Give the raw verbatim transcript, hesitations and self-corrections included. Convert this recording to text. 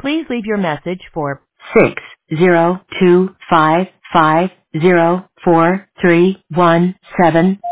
Please leave your message for six zero two five five zero four three one seven.